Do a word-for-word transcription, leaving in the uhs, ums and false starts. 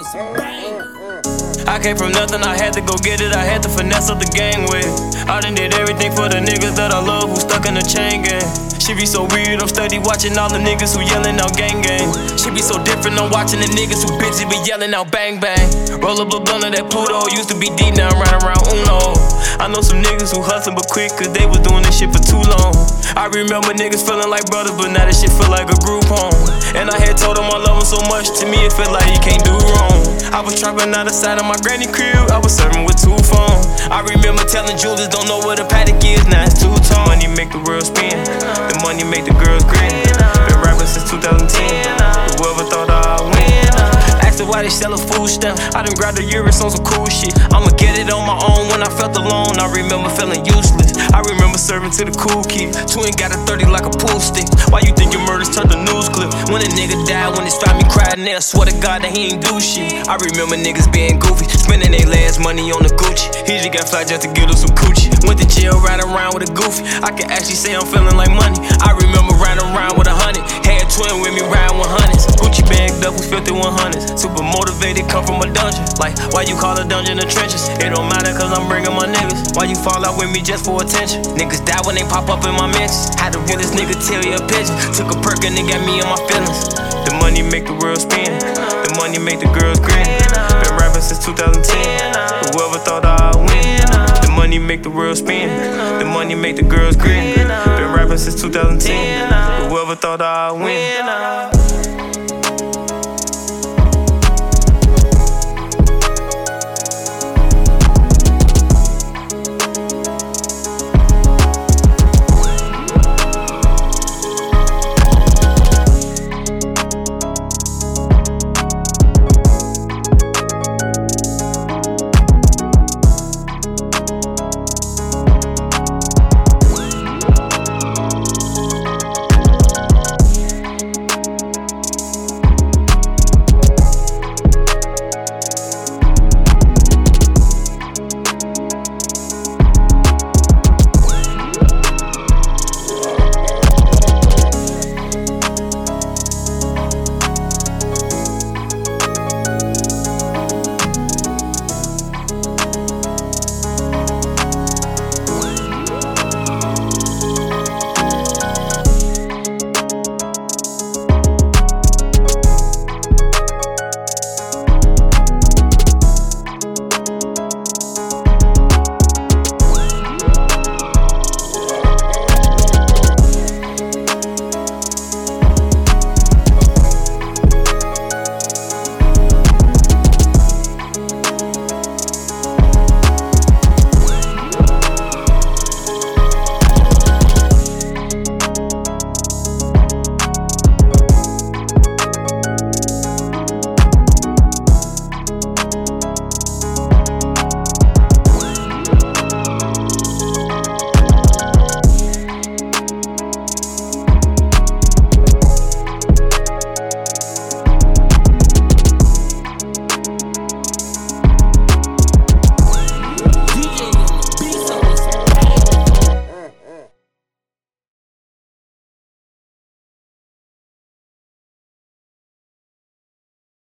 I came from nothing, I had to go get it. I had to finesse up the gang with it. I done did everything for the niggas that I love who stuck in the chain gang. She be so weird, I'm steady watching all the niggas who yelling out gang gang. She be so different, I'm watching the niggas who bitches be yelling out bang bang. Roll up a blunt of that Pluto, used to be deep, now I'm riding around Uno. I know some niggas who hustle but quick, cause they was doing this shit for too long. I remember niggas feeling like brothers, but now this shit feel like a group home. And I had told them I love them so much, to me it felt like you can't do wrong. I was trapping out the side of my granny crib, I was serving with two phones. I remember telling Julius, don't know what a paddock is, now it's two tone. Money make the world spin, the money make the girls grin. Been rapping since two thousand ten, whoever thought I'd win. Asked her why they sell a food stamp, I done grabbed a Urus on some cool shit. I'ma get it on my own when I felt alone, I remember feeling useless. I remember serving to the cool kid, twin got a thirty like a pool stick. Why you think your murders turned a news clip? When a nigga died, when his family cried, and I swear to God that he ain't do shit. I remember niggas being goofy, spending their last money on the Gucci. He just got fly just to give us some coochie. Went to jail riding around with a goofy, I can actually say I'm feeling like money. I remember riding around with a hundred, had twin with me riding one hundreds. Gucci bagged up with fifty one hundreds, super motivated, come from a dungeon. Like, why you call a dungeon the trenches? It don't matter cause I'm bringing my niggas. Why you fall out with me just for attention? Niggas die when they pop up in my mentions. Had the realest nigga tell you a pigeon. Took a perk and it got me in my feelings. The money make the world spin, the money make the girls grin. Been rapping since two thousand ten, whoever thought I'd win. The money make the world spin, the money make the girls grin. Been rapping since two thousand ten, whoever thought I'd win.